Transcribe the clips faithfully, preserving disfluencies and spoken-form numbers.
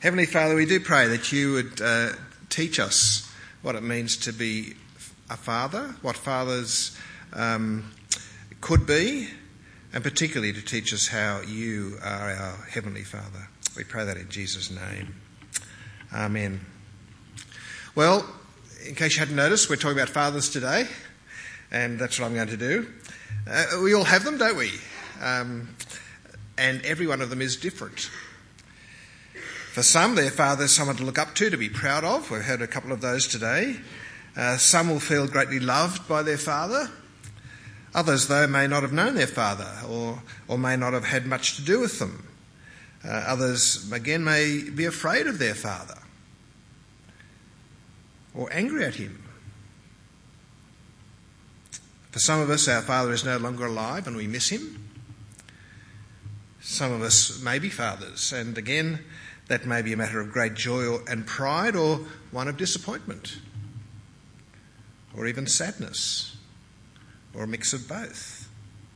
Heavenly Father, we do pray that you would uh, teach us what it means to be a father, what fathers um, could be, and particularly to teach us how you are our Heavenly Father. We pray that in Jesus' name. Amen. Well, in case you hadn't noticed, we're talking about fathers today, and that's what I'm going to do. Uh, we all have them, don't we? Um, and every one of them is different. For some, their father is someone to look up to, to be proud of. We've heard a couple of those today. Uh, some will feel greatly loved by their father. Others, though, may not have known their father or, or may not have had much to do with them. Uh, others, again, may be afraid of their father or angry at him. For some of us, our father is no longer alive and we miss him. Some of us may be fathers, and again, that may be a matter of great joy and pride, or one of disappointment, or even sadness, or a mix of both.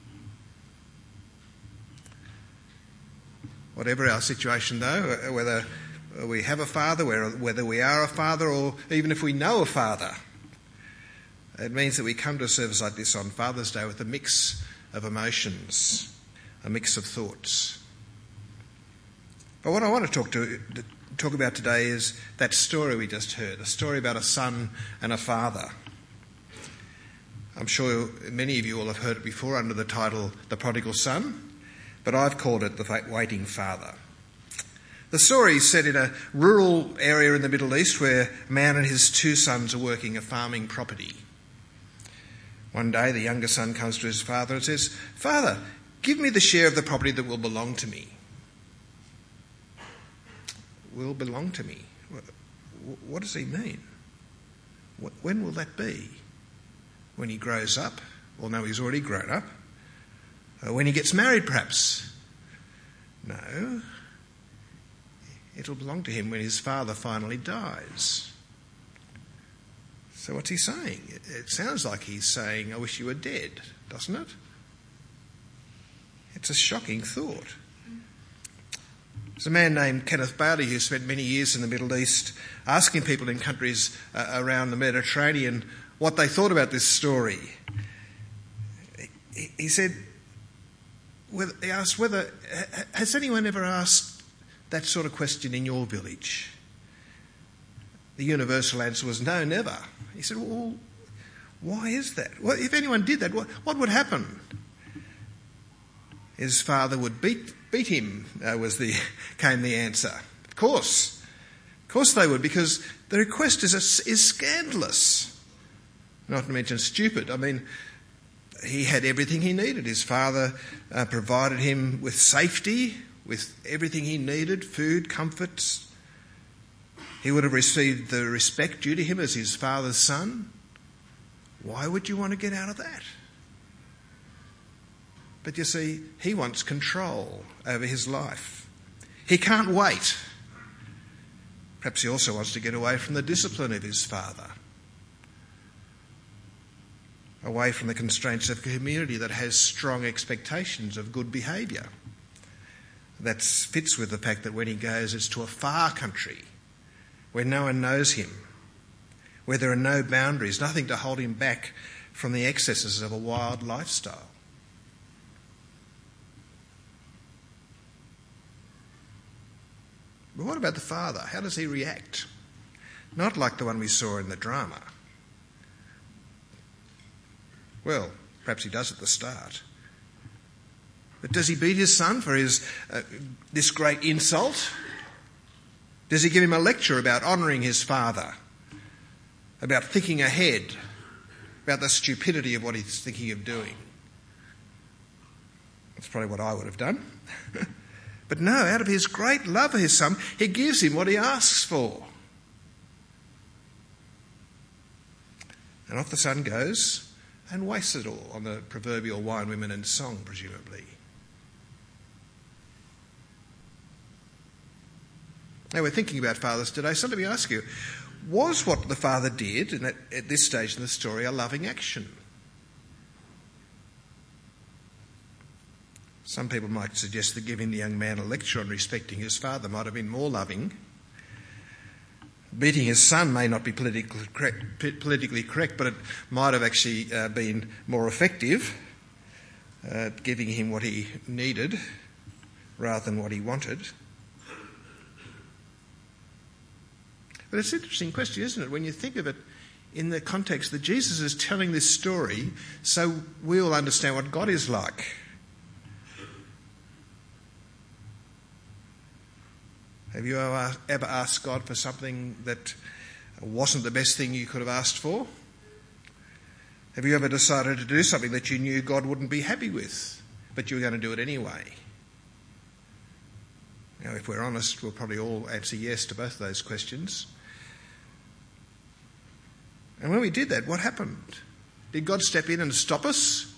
Whatever our situation, though, whether we have a father, whether we are a father, or even if we know a father, it means that we come to a service like this on Father's Day with a mix of emotions, a mix of thoughts. But what I want to talk to talk about today is that story we just heard, a story about a son and a father. I'm sure many of you will have heard it before under the title The Prodigal Son, but I've called it The Waiting Father. The story is set in a rural area in the Middle East where a man and his two sons are working a farming property. One day the younger son comes to his father and says, "Father, give me the share of the property that will belong to me." Will belong to me. What does he mean? When will that be? When he grows up? Well, no, he's already grown up. Uh, when he gets married, perhaps? No. It'll belong to him when his father finally dies. So what's he saying? It, it sounds like he's saying, "I wish you were dead," doesn't it? It's a shocking thought. There's a man named Kenneth Bailey who spent many years in the Middle East asking people in countries uh, around the Mediterranean what they thought about this story. He, he said, whether, he asked whether, has anyone ever asked that sort of question in your village? The universal answer was no, never. He said, well, why is that? Well, if anyone did that, what, what would happen? His father would beat beat him, uh, was the came the answer. Of course. Of course they would, because the request is, a, is scandalous. Not to mention stupid. I mean, he had everything he needed. His father uh, provided him with safety, with everything he needed, food, comforts. He would have received the respect due to him as his father's son. Why would you want to get out of that? But you see, he wants control over his life. He can't wait. Perhaps he also wants to get away from the discipline of his father, away from the constraints of a community that has strong expectations of good behaviour. That fits with the fact that when he goes, it's to a far country where no one knows him, where there are no boundaries, nothing to hold him back from the excesses of a wild lifestyle. But what about the father? How does he react? Not like the one we saw in the drama. Well, perhaps he does at the start. But does he beat his son for his uh, this great insult? Does he give him a lecture about honouring his father, about thinking ahead, about the stupidity of what he's thinking of doing? That's probably what I would have done. But no, out of his great love for his son, he gives him what he asks for. And off the son goes and wastes it all on the proverbial wine, women and song, presumably. Now, we're thinking about fathers today, so let me ask you, was what the father did and at, at this stage in the story a loving action? Some people might suggest that giving the young man a lecture on respecting his father might have been more loving Beating his son may not be politically correct, politically correct but it might have actually uh, been more effective, uh, giving him what he needed rather than what he wanted. But it's an interesting question, isn't it, when you think of it in the context that Jesus is telling this story so we will understand what God is like. Have you ever, ever asked God for something that wasn't the best thing you could have asked for? Have you ever decided to do something that you knew God wouldn't be happy with, but you were going to do it anyway? Now, if we're honest, we'll probably all answer yes to both of those questions. And when we did that, what happened? Did God step in and stop us?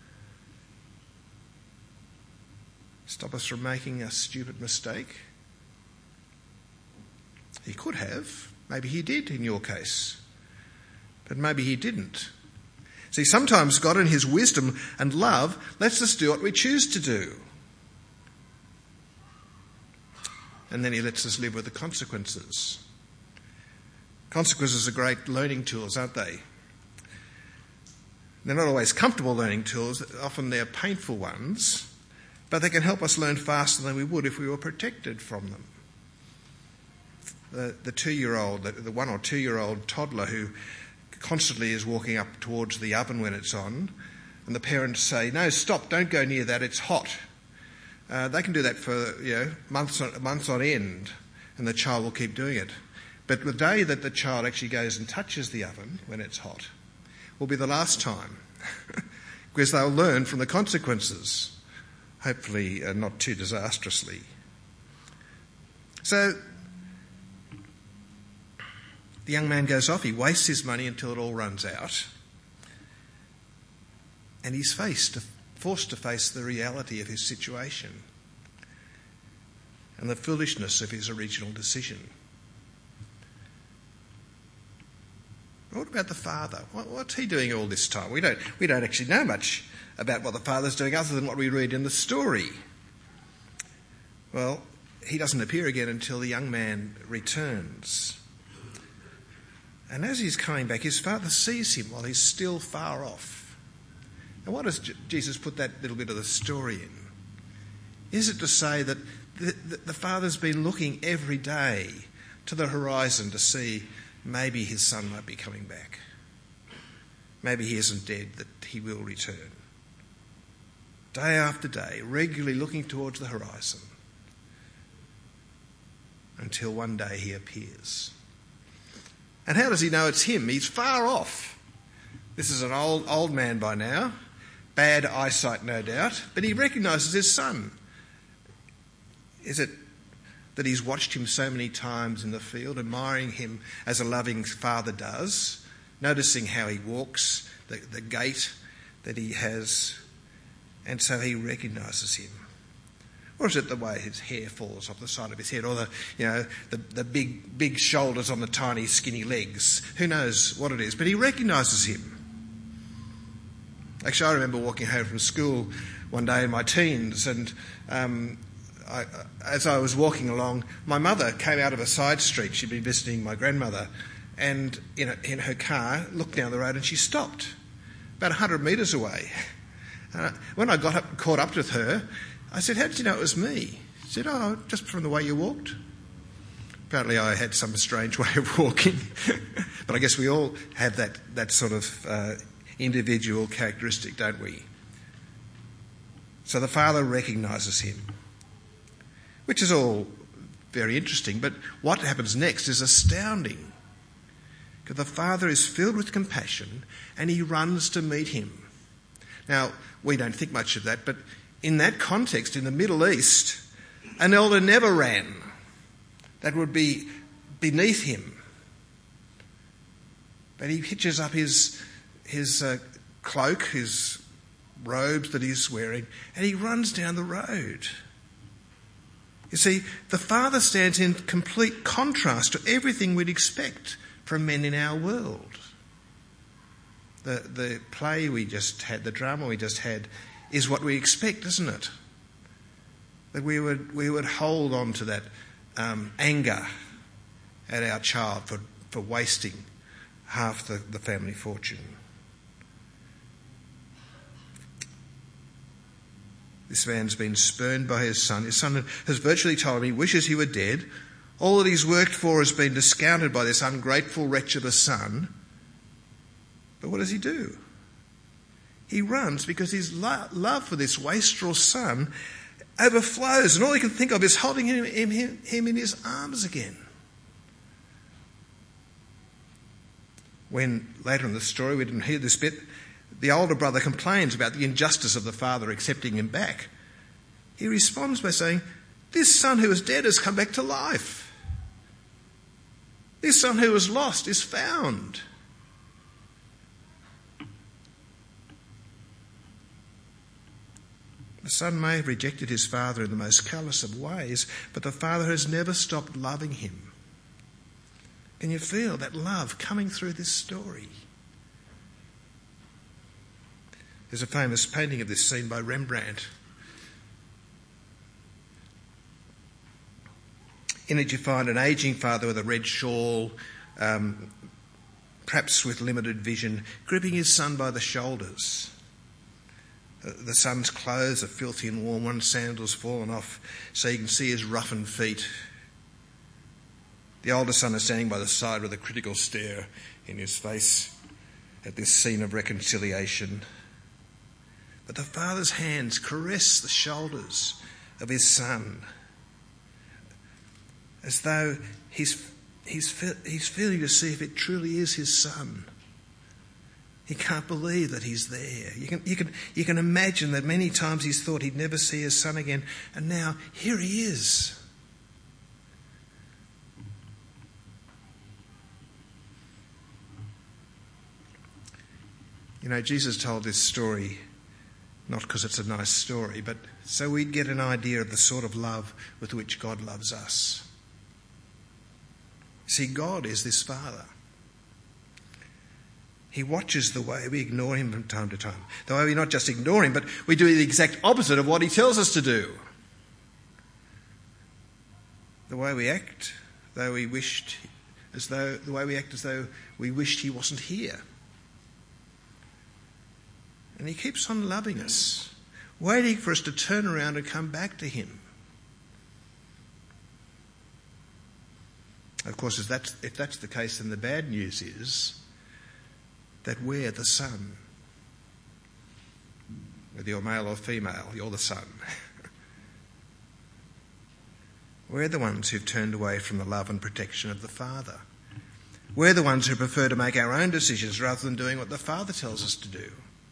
Stop us from making a stupid mistake? He could have. Maybe he did in your case. But maybe he didn't. See, sometimes God in his wisdom and love lets us do what we choose to do. And then he lets us live with the consequences. Consequences are great learning tools, aren't they? They're not always comfortable learning tools. Often they're painful ones. But they can help us learn faster than we would if we were protected from them. The, the two-year-old, the, the one or two-year-old toddler who constantly is walking up towards the oven when it's on, and the parents say, "No, stop! Don't go near that. It's hot." Uh, they can do that for you know months on, months on end, and the child will keep doing it. But the day that the child actually goes and touches the oven when it's hot will be the last time, because they'll learn from the consequences, hopefully uh, not too disastrously. So the young man goes off, he wastes his money until it all runs out, and he's faced, forced to face the reality of his situation and the foolishness of his original decision. What about the father? What's he doing all this time? We don't, we don't actually know much about what the father's doing other than what we read in the story. Well, he doesn't appear again until the young man returns. And as he's coming back, his father sees him while he's still far off. Now, what does Jesus put that little bit of the story in? Is it to say that the, the, the father's been looking every day to the horizon to see maybe his son might be coming back? Maybe he isn't dead, that he will return. Day after day, regularly looking towards the horizon until one day he appears. And how does he know it's him? He's far off. This is an old old man by now. Bad eyesight, no doubt. But he recognises his son. Is it that he's watched him so many times in the field, admiring him as a loving father does, noticing how he walks, the, the gait that he has, and so he recognises him? Or is it the way his hair falls off the side of his head, or the you know the, the big big shoulders on the tiny skinny legs? Who knows what it is? But he recognises him. Actually, I remember walking home from school one day in my teens, and um, I, as I was walking along, my mother came out of a side street. She'd been visiting my grandmother, and in, a, in her car, looked down the road, and she stopped about one hundred metres away. Uh, when I got up, caught up with her, I said, "How did you know it was me?" She said, "Oh, just from the way you walked." Apparently I had some strange way of walking. But I guess we all have that, that sort of uh, individual characteristic, don't we? So the father recognises him, which is all very interesting. But what happens next is astounding. Because the father is filled with compassion and he runs to meet him. Now, we don't think much of that, but in that context, in the Middle East, an elder never ran. That would be beneath him. But he hitches up his, his uh, cloak, his robes that he's wearing, and he runs down the road. You see, the father stands in complete contrast to everything we'd expect from men in our world. The, the play we just had, the drama we just had, is what we expect, isn't it? That we would we would hold on to that um, anger at our child for, for wasting half the, the family fortune. This man's been spurned by his son. His son has virtually told him he wishes he were dead. All that he's worked for has been discounted by this ungrateful wretch of a son. But what does he do? He runs because his lo- love for this wastrel son overflows, and all he can think of is holding him, him, him in his arms again. When later in the story, we didn't hear this bit, the older brother complains about the injustice of the father accepting him back. He responds by saying, "This son who was dead has come back to life. This son who was lost is found." The son may have rejected his father in the most callous of ways, but the father has never stopped loving him. Can you feel that love coming through this story? There's a famous painting of this scene by Rembrandt. In it you find an ageing father with a red shawl, um, perhaps with limited vision, gripping his son by the shoulders. The son's clothes are filthy and worn, one sandal's fallen off so you can see his roughened feet. The older son is standing by the side with a critical stare in his face at this scene of reconciliation. But the father's hands caress the shoulders of his son as though he's, he's, he's feeling to see if it truly is his son. He can't believe that he's there. You can, you can, you can imagine that many times he's thought he'd never see his son again, and now here he is. You know, Jesus told this story not because it's a nice story, but so we'd get an idea of the sort of love with which God loves us. See, God is this Father. He watches the way we ignore him from time to time. The way we not just ignore him, but we do the exact opposite of what he tells us to do. The way we act, though we wished, as though the way we act as though we wished he wasn't here. And he keeps on loving us, waiting for us to turn around and come back to him. Of course, if that's, if that's the case, then the bad news is that we're the son. Whether you're male or female, you're the son. We're the ones who've turned away from the love and protection of the Father. We're the ones who prefer to make our own decisions rather than doing what the Father tells us to do.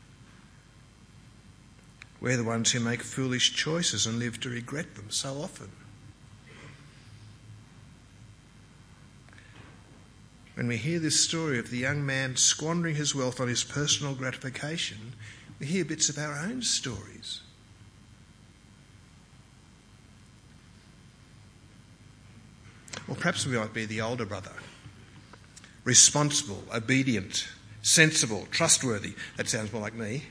We're the ones who make foolish choices and live to regret them so often. When we hear this story of the young man squandering his wealth on his personal gratification, we hear bits of our own stories. Or perhaps we might be the older brother. Responsible, obedient, sensible, trustworthy. That sounds more like me.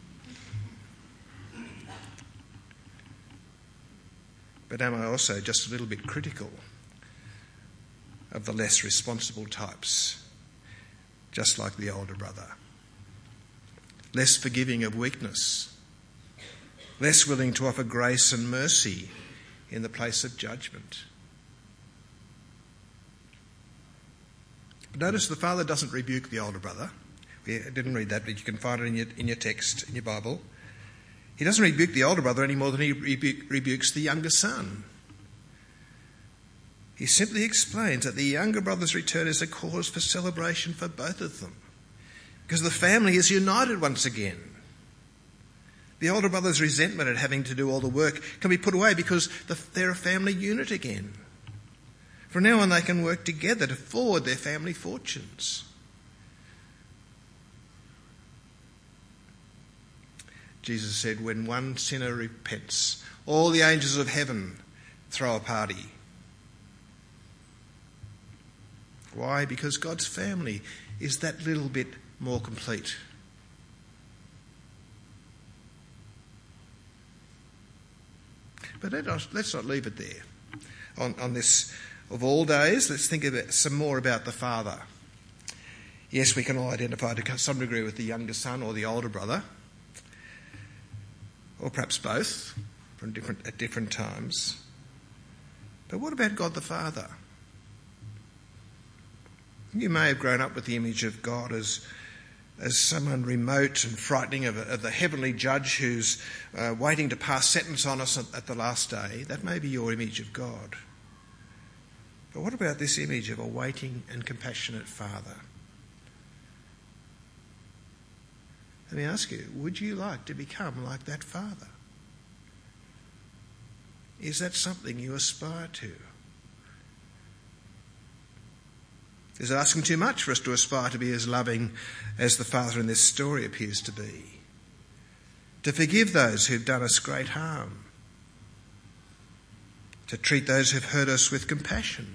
But am I also just a little bit critical of the less responsible types, just like the older brother? Less forgiving of weakness, less willing to offer grace and mercy in the place of judgment. But notice the father doesn't rebuke the older brother. We didn't read that, but you can find it in your, in your text, in your Bible. He doesn't rebuke the older brother any more than he rebu- rebukes the younger son. He simply explains that the younger brother's return is a cause for celebration for both of them, because the family is united once again. The older brother's resentment at having to do all the work can be put away because the, they're a family unit again. From now on they can work together to forward their family fortunes. Jesus said, when one sinner repents, all the angels of heaven throw a party. Why? Because God's family is that little bit more complete. But let us, let's not leave it there on, on this of all days, let's think about some more about the father. Yes, we can all identify to some degree with the younger son or the older brother, or perhaps both from different at different times. But what about God the Father? You may have grown up with the image of God as as someone remote and frightening, of, a, of the heavenly judge who's uh, waiting to pass sentence on us at, at the last day. That may be your image of God. But what about this image of a waiting and compassionate Father? Let me ask you, would you like to become like that Father? Is that something you aspire to? Is it asking too much for us to aspire to be as loving as the Father in this story appears to be? To forgive those who've done us great harm. To treat those who've hurt us with compassion.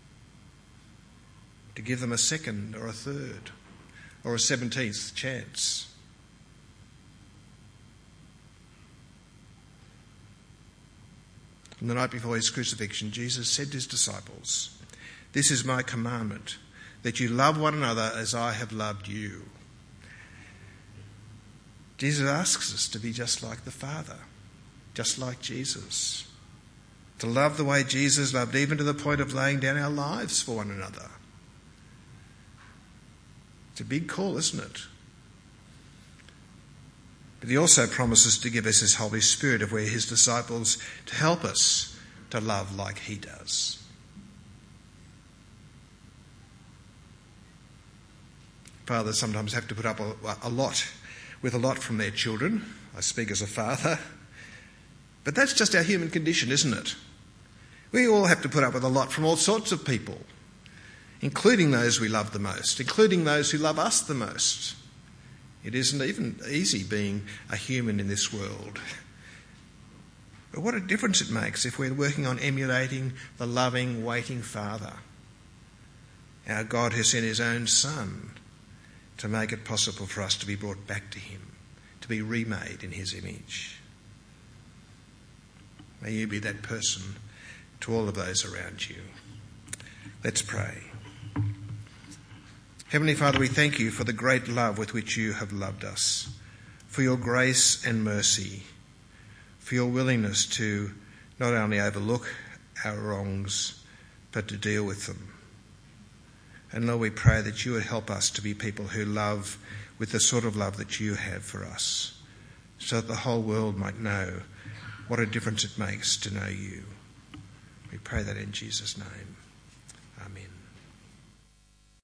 To give them a second or a third or a seventeenth chance. On the night before his crucifixion, Jesus said to his disciples, "This is my commandment, that you love one another as I have loved you." Jesus asks us to be just like the Father, just like Jesus. To love the way Jesus loved, even to the point of laying down our lives for one another. It's a big call, isn't it? But he also promises to give us his Holy Spirit if we're his disciples, to help us to love like he does. Fathers sometimes have to put up a, a lot with a lot from their children. I speak as a father. But that's just our human condition, isn't it? We all have to put up with a lot from all sorts of people, including those we love the most, including those who love us the most. It isn't even easy being a human in this world. But what a difference it makes if we're working on emulating the loving, waiting Father, our God who sent his own Son to make it possible for us to be brought back to him, to be remade in his image. May you be that person to all of those around you. Let's pray. Heavenly Father, we thank you for the great love with which you have loved us, for your grace and mercy, for your willingness to not only overlook our wrongs, but to deal with them. And Lord, we pray that you would help us to be people who love with the sort of love that you have for us, so that the whole world might know what a difference it makes to know you. We pray that in Jesus' name. Amen.